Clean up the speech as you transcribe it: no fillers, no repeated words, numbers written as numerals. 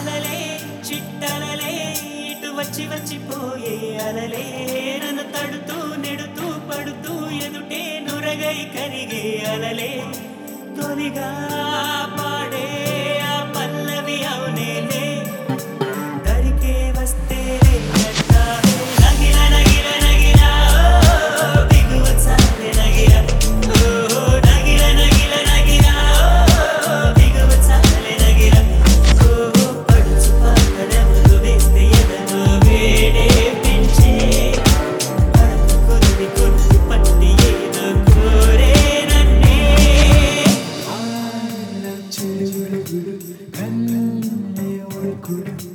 అలలే చిట్టలలే ఇటు వచ్చి వచ్చిపోయే అలలే నన్ను తడుతూ నెడుతూ పడుతూ ఎదుటే నురగై కరిగే అలలే తొలిగా పాడే ఆ పల్లవి అవునేలే దరికే వస్తే నగిల నగిల నగిల బిగువ చాలే నగిల నగిల నగిల నగిల బిగువ చాలే నగిల పడుచు పాకడములు వేస్తే ఎదలో వేడే పెంచే పడకు కొద్ది కొద్ది పట్టి ఏదో కోరే నన్నే చెడు కన్నే ఒడుకుడు